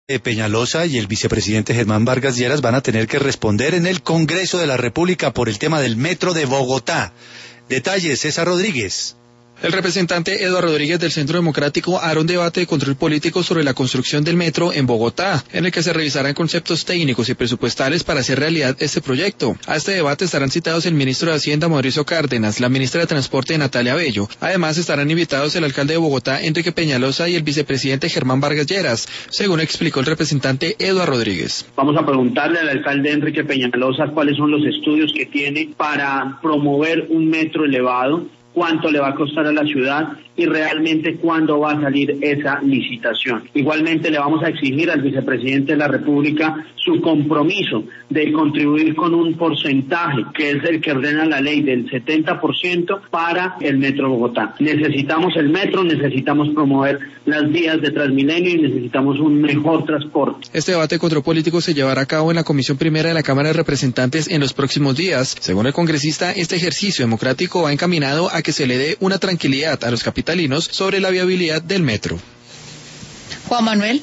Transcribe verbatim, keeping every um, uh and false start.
Peñalosa y el vicepresidente Germán Vargas Lleras van a tener que responder en el Congreso de la República por el tema del metro de Bogotá. Detalles, César Rodríguez. El representante Eduardo Rodríguez del Centro Democrático hará un debate de control político sobre la construcción del metro en Bogotá, en el que se revisarán conceptos técnicos y presupuestales para hacer realidad este proyecto. A este debate estarán citados el ministro de Hacienda Mauricio Cárdenas, la ministra de Transporte Natalia Bello. Además estarán invitados el alcalde de Bogotá Enrique Peñalosa y el vicepresidente Germán Vargas Lleras, según explicó el representante Eduardo Rodríguez. Vamos a preguntarle al alcalde Enrique Peñalosa cuáles son los estudios que tiene para promover un metro elevado, cuánto le va a costar a la ciudad y realmente cuándo va a salir esa licitación. Igualmente le vamos a exigir al vicepresidente de la República su compromiso de contribuir con un porcentaje, que es el que ordena la ley, del setenta por ciento para el Metro Bogotá. Necesitamos el metro, necesitamos promover las vías de Transmilenio y necesitamos un mejor transporte. Este debate de control político se llevará a cabo en la Comisión Primera de la Cámara de Representantes en los próximos días. Según el congresista, este ejercicio democrático va encaminado a que se le dé una tranquilidad a los capitalinos sobre la viabilidad del metro. Juan Manuel.